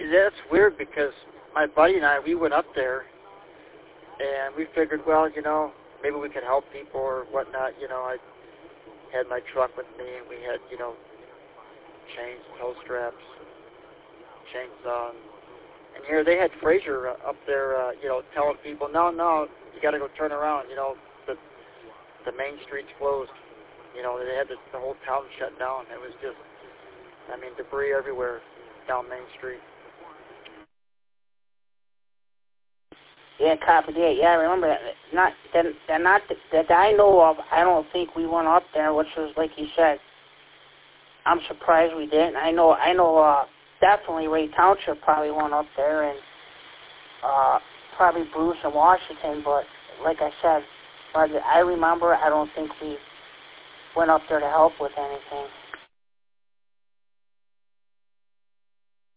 that's weird because my buddy and I, we went up there, and we figured, well, maybe we could help people or whatnot. I had my truck with me, and we had, chains, tow straps, chainsaw. And here they had Fraser up there, telling people, no, you got to go turn around. The main street's closed. They had the whole town shut down. It was just, debris everywhere down Main Street. Yeah, copy that. Yeah, I remember that. Not that I know of. I don't think we went up there, which was like you said. I'm surprised we didn't. I know. Definitely Ray Township probably went up there, and probably Bruce and Washington. But like I said, I remember. I don't think we went up there to help with anything.